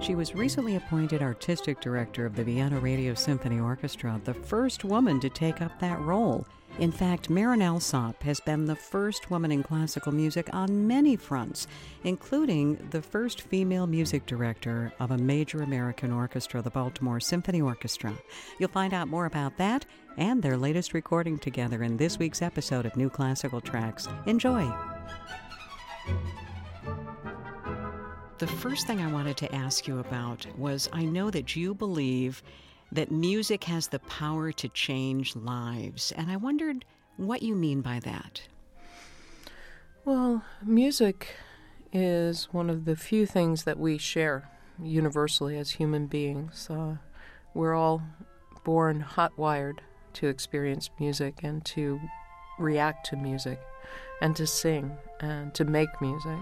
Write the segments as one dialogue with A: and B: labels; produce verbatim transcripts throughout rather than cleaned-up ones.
A: She was recently appointed artistic director of the Vienna Radio Symphony Orchestra, the first woman to take up that role. In fact, Marin Alsop has been the first woman in classical music on many fronts, including the first female music director of a major American orchestra, the Baltimore Symphony Orchestra. You'll find out more about that and their latest recording together in this week's episode of New Classical Tracks. Enjoy! The first thing I wanted to ask you about was, I know that you believe that music has the power to change lives, and I wondered what you mean by that.
B: Well, music is one of the few things that we share universally as human beings. Uh, we're all born hot-wired to experience music and to react to music and to sing and to make music.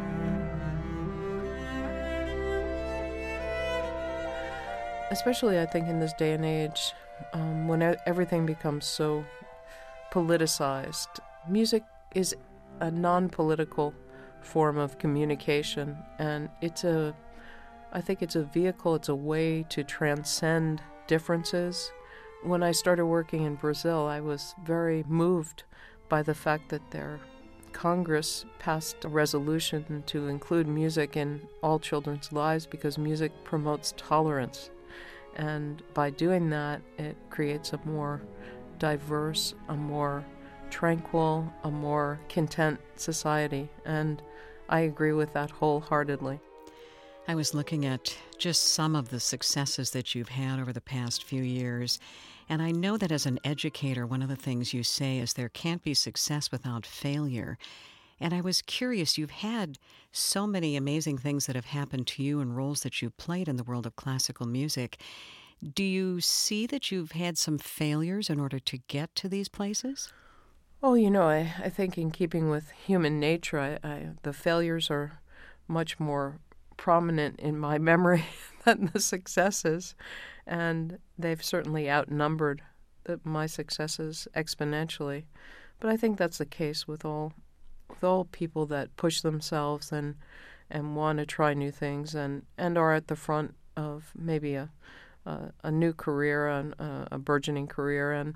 B: Especially, I think, in this day and age, um, when everything becomes so politicized, music is a non-political form of communication, and it's a, I think it's a vehicle, it's a way to transcend differences. When I started working in Brazil, I was very moved by the fact that their Congress passed a resolution to include music in all children's lives because music promotes tolerance. And by doing that, it creates a more diverse, a more tranquil, a more content society. And I agree with that wholeheartedly.
A: I was looking at just some of the successes that you've had over the past few years. And I know that as an educator, one of the things you say is there can't be success without failure. And I was curious, you've had so many amazing things that have happened to you and roles that you've played in the world of classical music. Do you see that you've had some failures in order to get to these places?
B: Oh, you know, I, I think in keeping with human nature, I, I, the failures are much more prominent in my memory than the successes. And they've certainly outnumbered the, my successes exponentially. But I think that's the case with all with all people that push themselves and and want to try new things and, and are at the front of maybe a a, a new career, and a, a burgeoning career. And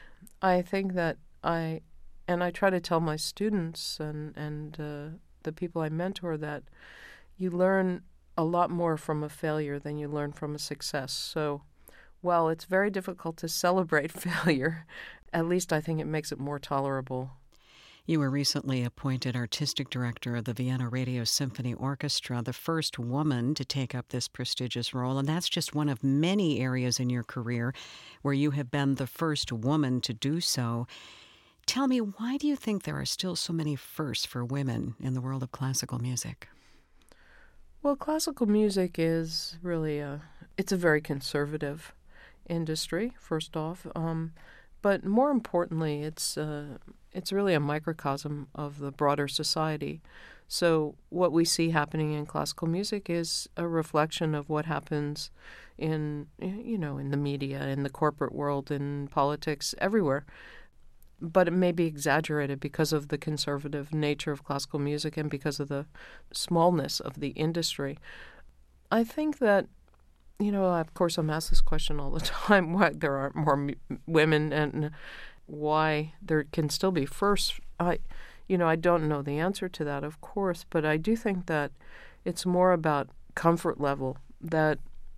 B: I think that I and I try to tell my students and and uh, the people I mentor that you learn a lot more from a failure than you learn from a success. So while it's very difficult to celebrate failure, at least I think it makes it more tolerable.
A: You were recently appointed artistic director of the Vienna Radio Symphony Orchestra, the first woman to take up this prestigious role, and that's just one of many areas in your career where you have been the first woman to do so. Tell me, why do you think there are still so many firsts for women in the world of classical music?
B: Well, classical music is really a, it's a very conservative industry, first off. Um, but more importantly, it's uh, it's really a microcosm of the broader society. So what we see happening in classical music is a reflection of what happens in, you know, in the media, in the corporate world, in politics, everywhere. But it may be exaggerated because of the conservative nature of classical music and because of the smallness of the industry. I think that, you know, of course I'm asked this question all the time, why there aren't more m- women and why there can still be firsts. I, you know, I don't know the answer to that, of course, but I do think that it's more about comfort level, that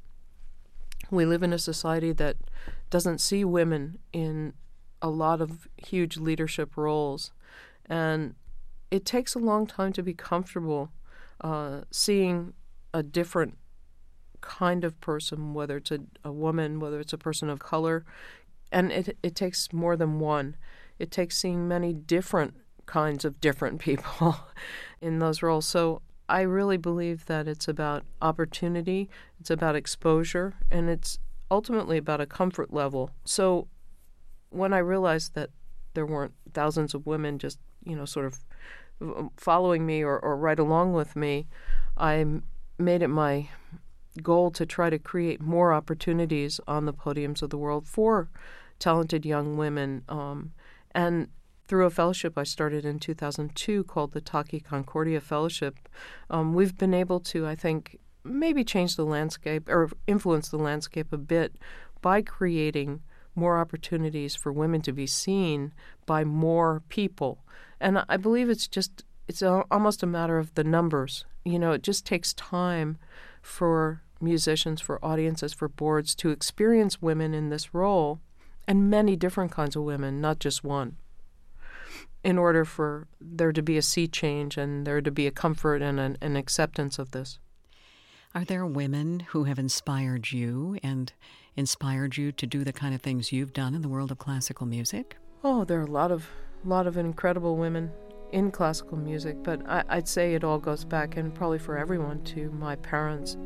B: we live in a society that doesn't see women in a lot of huge leadership roles, and it takes a long time to be comfortable uh, seeing a different kind of person, whether it's a, a woman, whether it's a person of color, and it it takes more than one. It takes seeing many different kinds of different people in those roles. So I really believe that it's about opportunity, it's about exposure, and it's ultimately about a comfort level. So when I realized that there weren't thousands of women just, you know, sort of following me or, or right along with me, I made it my goal to try to create more opportunities on the podiums of the world for talented young women. Um, and through a fellowship I started in two thousand two called the Taki Concordia Fellowship, um, we've been able to, I think, maybe change the landscape or influence the landscape a bit by creating more opportunities for women to be seen by more people. And I believe it's just, it's a, almost a matter of the numbers. You know, it just takes time for musicians, for audiences, for boards to experience women in this role, and many different kinds of women, not just one, in order for there to be a sea change and there to be a comfort and an, an acceptance of this.
A: Are there women who have inspired you and inspired you to do the kind of things you've done in the world of classical music?
B: Oh, there are a lot of, lot of incredible women in classical music, but I, I'd say it all goes back, and probably for everyone, to my parents.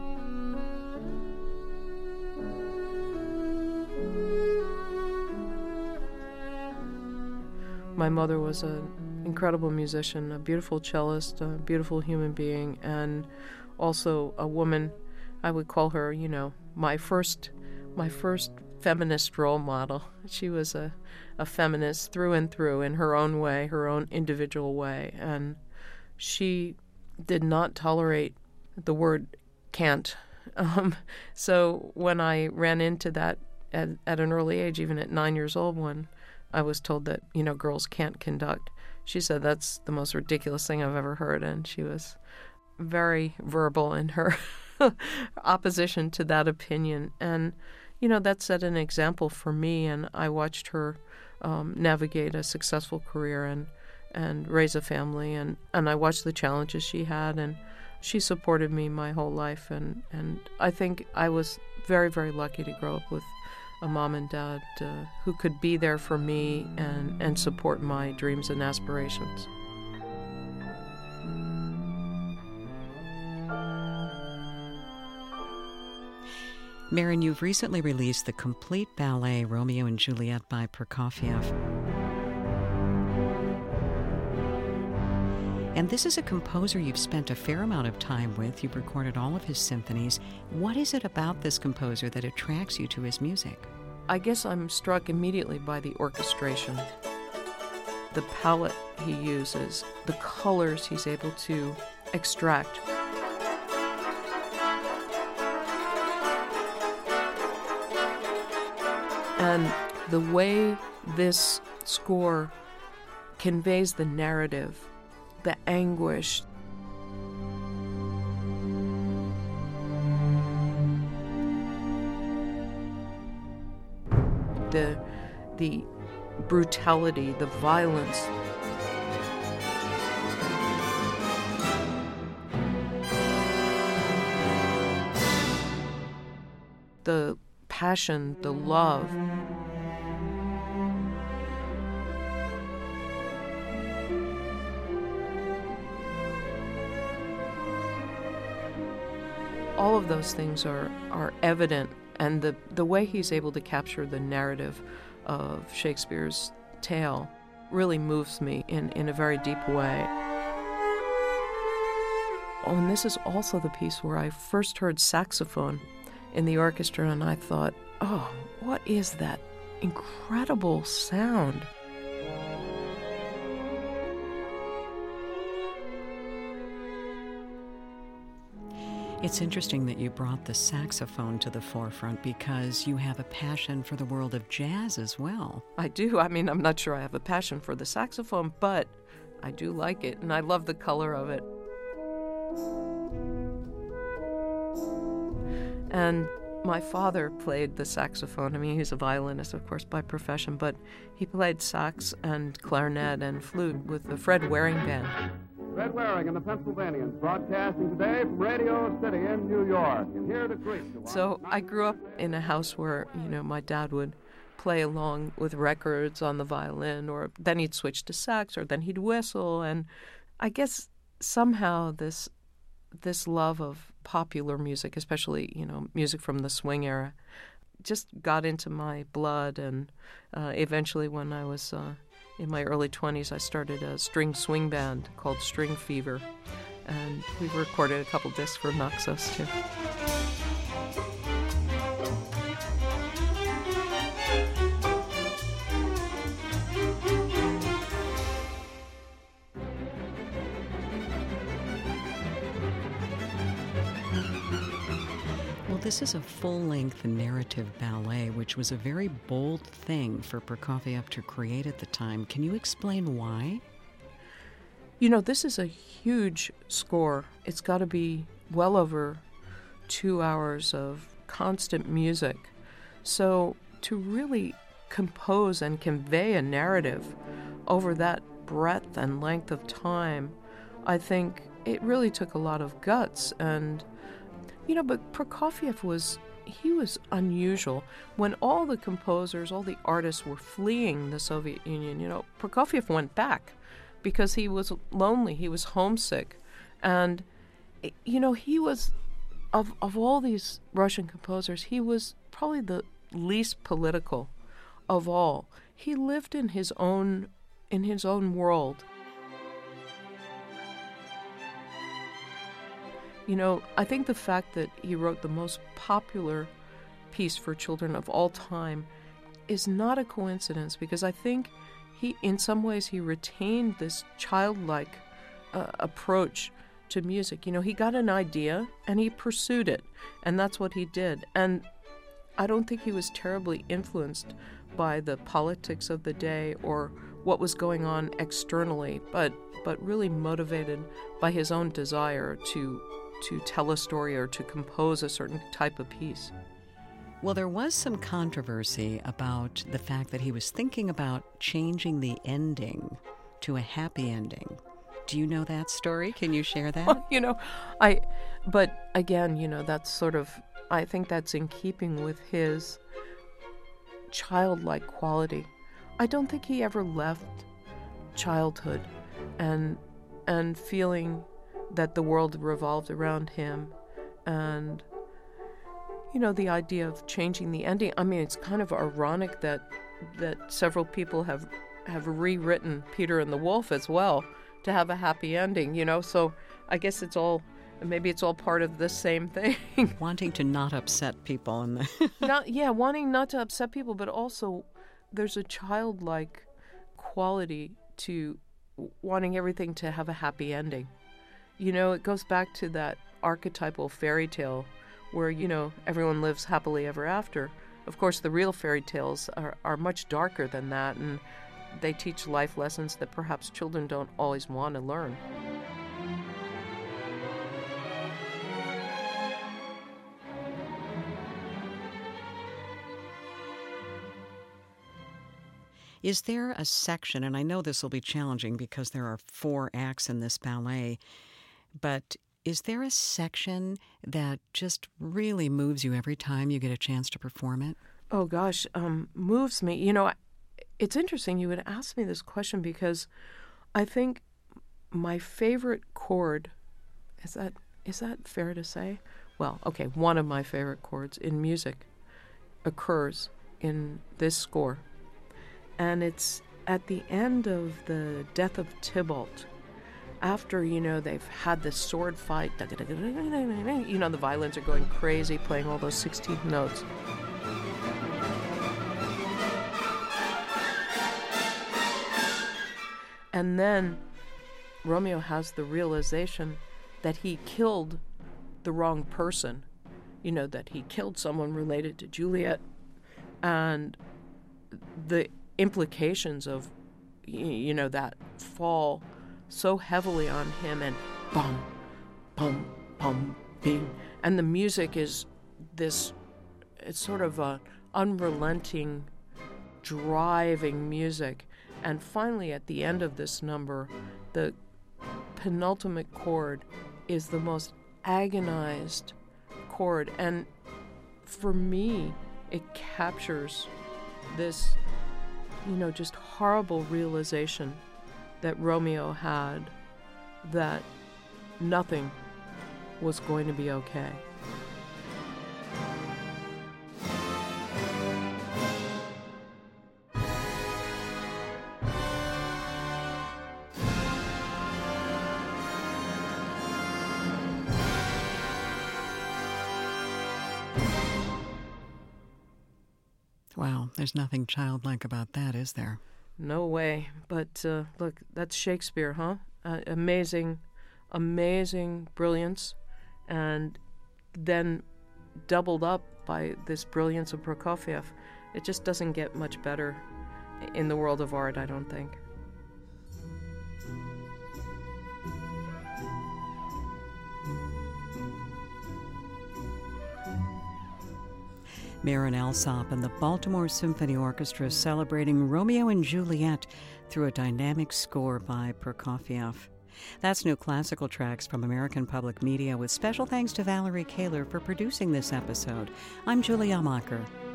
B: My mother was an incredible musician, a beautiful cellist, a beautiful human being, and also a woman. I would call her, you know, my first, my first feminist role model. She was a, a feminist through and through in her own way, her own individual way, and she did not tolerate the word can't. Um, so when I ran into that at, at an early age, even at nine years old, when I was told that, you know, girls can't conduct, she said, that's the most ridiculous thing I've ever heard. And she was very verbal in her opposition to that opinion. And, you know, that set an example for me. And I watched her um, navigate a successful career and, and raise a family. And, and I watched the challenges she had. And she supported me my whole life. And, and I think I was very, very lucky to grow up with a mom and dad uh, who could be there for me and, and support my dreams and aspirations.
A: Marin, you've recently released the complete ballet Romeo and Juliet by Prokofiev. And this is a composer you've spent a fair amount of time with. You've recorded all of his symphonies. What is it about this composer that attracts you to his music?
B: I guess I'm struck immediately by the orchestration, the palette he uses, the colors he's able to extract. And the way this score conveys the narrative, the anguish, the the brutality, the violence. The passion, the love. All of those things are, are evident, and the, the way he's able to capture the narrative of Shakespeare's tale really moves me in, in a very deep way. Oh, and this is also the piece where I first heard saxophone in the orchestra, and I thought, oh, what is that incredible sound?
A: It's interesting that you brought the saxophone to the forefront because you have a passion for the world of jazz as well.
B: I do. I mean, I'm not sure I have a passion for the saxophone, but I do like it, and I love the color of it. And my father played the saxophone. I mean, he's a violinist, of course, by profession, but he played sax and clarinet and flute with the Fred Waring Band.
C: Fred Waring and the Pennsylvanians broadcasting today from Radio City in New York. And here to greet you.
B: So I grew up in a house where, you know, my dad would play along with records on the violin, or then he'd switch to sax, or then he'd whistle. And I guess somehow this this love of popular music, especially, you know, music from the swing era, just got into my blood. And uh, eventually when I was uh, in my early twenties, I started a string swing band called String Fever, and we recorded a couple discs for Naxos too.
A: this is a full-length narrative ballet, which was a very bold thing for Prokofiev to create at the time. Can you explain why?
B: You know, this is a huge score. It's got to be well over two hours of constant music. So to really compose and convey a narrative over that breadth and length of time, I think it really took a lot of guts. And, you know, but Prokofiev was, he was unusual. When all the composers, all the artists were fleeing the Soviet Union, you know, Prokofiev went back because he was lonely, he was homesick. And, you know, he was, of, of all these Russian composers, he was probably the least political of all. He lived in his own, in his own world. You know, I think the fact that he wrote the most popular piece for children of all time is not a coincidence, because I think he, in some ways, he retained this childlike uh, approach to music. You know, he got an idea and he pursued it, and that's what he did. And I don't think he was terribly influenced by the politics of the day or what was going on externally, but but really motivated by his own desire to to tell a story or to compose a certain type of piece.
A: Well, there was some controversy about the fact that he was thinking about changing the ending to a happy ending. Do you know that story? Can you share that?
B: Well, you know, I, but again, you know, that's sort of, I think that's in keeping with his childlike quality. I don't think he ever left childhood and and feeling that the world revolved around him, and, you know, the idea of changing the ending. I mean, it's kind of ironic that that several people have have rewritten Peter and the Wolf as well to have a happy ending, you know, so I guess it's all, maybe it's all part of the same thing.
A: Wanting to not upset people. And the
B: not, yeah, wanting not to upset people, but also there's a childlike quality to wanting everything to have a happy ending. You know, it goes back to that archetypal fairy tale where, you know, everyone lives happily ever after. Of course, the real fairy tales are, are much darker than that, and they teach life lessons that perhaps children don't always want to learn.
A: Is there a section, and I know this will be challenging because there are four acts in this ballet, but is there a section that just really moves you every time you get a chance to perform it?
B: Oh, gosh, um, moves me. You know, it's interesting you would ask me this question, because I think my favorite chord, is that is that fair to say? Well, okay, one of my favorite chords in music occurs in this score. And it's at the end of the Death of Tybalt, after, you know, they've had this sword fight, you know, the violins are going crazy, playing all those sixteenth notes. And then Romeo has the realization that he killed the wrong person, you know, that he killed someone related to Juliet, and the implications of, you know, that fall so heavily on him, and bum, bum, bum, bing. And the music is this, it's sort of a unrelenting, driving music. And finally, at the end of this number, the penultimate chord is the most agonized chord. And for me, it captures this, you know, just horrible realization that Romeo had that nothing was going to be okay.
A: Wow, there's nothing childlike about that, is there?
B: No way. But uh, look, that's Shakespeare, huh? Uh, amazing, amazing brilliance. And then doubled up by this brilliance of Prokofiev. It just doesn't get much better in the world of art, I don't think.
A: Marin Alsop and the Baltimore Symphony Orchestra celebrating Romeo and Juliet through a dynamic score by Prokofiev. That's New Classical Tracks from American Public Media, with special thanks to Valerie Kaler for producing this episode. I'm Julia Macher.